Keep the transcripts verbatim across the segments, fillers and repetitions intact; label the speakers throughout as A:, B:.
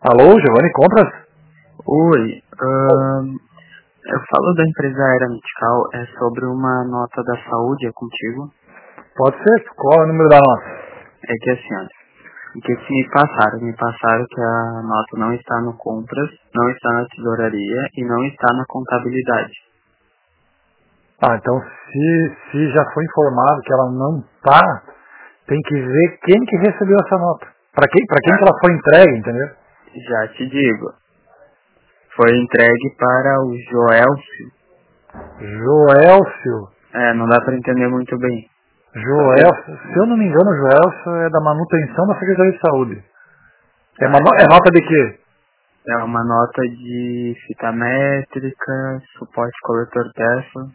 A: Alô, Giovanni Compras?
B: Oi, ahn, eu falo da empresa Aeronautical, é sobre uma nota da saúde, é contigo?
A: Pode ser, qual é o número da nota?
B: É que assim, olha, o que que me passaram? Me passaram que a nota não está no compras, não está na tesouraria e não está na contabilidade.
A: Ah, então se, se já foi informado que ela não tá, tem que ver quem que recebeu essa nota. Pra quem, pra quem
B: Já,
A: que ela foi entregue, entendeu?
B: já te digo, foi entregue para o Joelcio.
A: Joelcio.
B: É, não dá para entender muito bem.
A: Joelcio, se eu não me engano, o Joelcio é da manutenção da Secretaria de Saúde. É, uma,
B: Ah,
A: no- é nota de quê?
B: é uma nota de fita métrica, suporte coletor Tesla.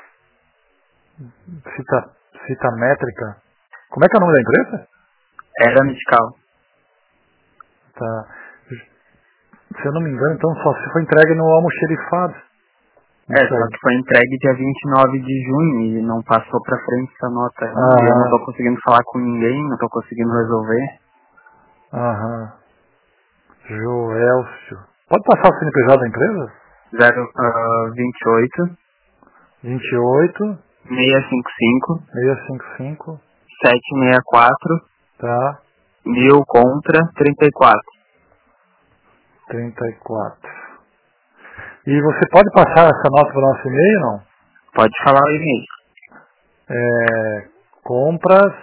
A: Cita, cita métrica. Como é que é o nome da empresa?
B: Aeronautical.
A: Tá. Se eu não me engano, então só se foi entregue no almoxerifado.
B: É,
A: Isso
B: só
A: aí.
B: que foi entregue dia vinte e nove de junho e não passou pra frente essa nota ainda. E eu não
A: Aham,
B: tô conseguindo falar com ninguém, não tô conseguindo resolver.
A: aham. Joelcio. Pode passar o C N P J da empresa?
B: zero vinte e oito,
A: vinte e oito,
B: seiscentos e cinquenta e cinco,
A: seiscentos e cinquenta e cinco,
B: setecentos e sessenta e quatro,
A: tá?
B: mil contra trinta e quatro.
A: trinta e quatro. E você pode passar essa nota para o nosso e-mail, não?
B: Pode falar o e-mail.
A: É, compras,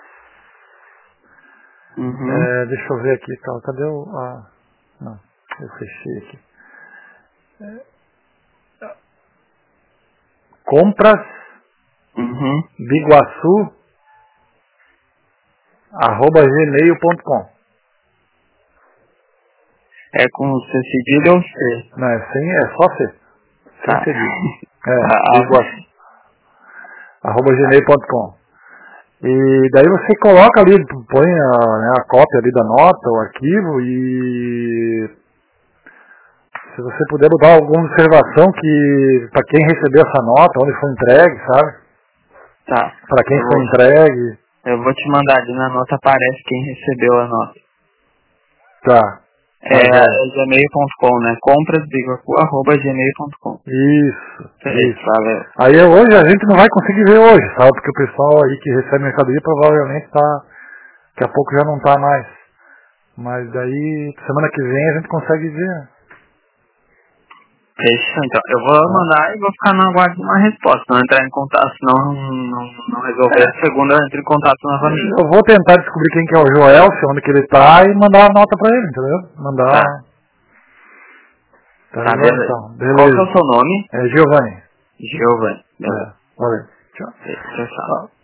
B: Uhum,
A: é, deixa eu ver aqui, tá, cadê o... Ah, não, eu fechei aqui. Compras,
B: uhum.
A: biguaçu, arroba gmail ponto com.
B: É com C cedilha ou C?
A: Não, é, sem, é só C, sem
B: Tá.
A: cedilha. É,
B: Ah,
A: biguaçu, arroba gmail ponto com. E daí você coloca ali, põe a, né, a cópia ali da nota, o arquivo, e se você puder dar alguma observação que para quem recebeu essa nota, onde foi entregue, sabe?
B: tá.
A: Para quem
B: Eu
A: foi
B: vou,
A: entregue,
B: eu vou te mandar ali na nota, aparece quem recebeu a nota.
A: tá,
B: É,
A: tá joia.
B: é gmail ponto com, né? comprasbigacu arroba gmail ponto com.
A: Isso,
B: Beleza,
A: isso.
B: valeu.
A: Aí hoje a gente não vai conseguir ver hoje, sabe? Porque o pessoal aí que recebe mercadoria provavelmente tá, daqui a pouco já não tá mais. Mas daí, semana que vem a gente consegue ver,
B: Fechou, então. Eu vou
A: tá?
B: mandar e vou ficar no aguardo de uma resposta. Não entrar em contato, se não, não, não resolver.
A: É,
B: A segunda eu entro em contato novamente.
A: eu vou tentar descobrir quem que é o Joelcio, onde que ele tá e mandar a nota pra ele, entendeu? Mandar.
B: Tá,
A: Tá
B: tá,
A: joia
B: beleza.
A: então.
B: Qual que é
A: Beleza.
B: o seu nome?
A: É Giovanni.
B: Giovanni.
A: É.
B: Beleza.
A: Valeu. Tchau.
B: Tchau, tchau.
A: Ah.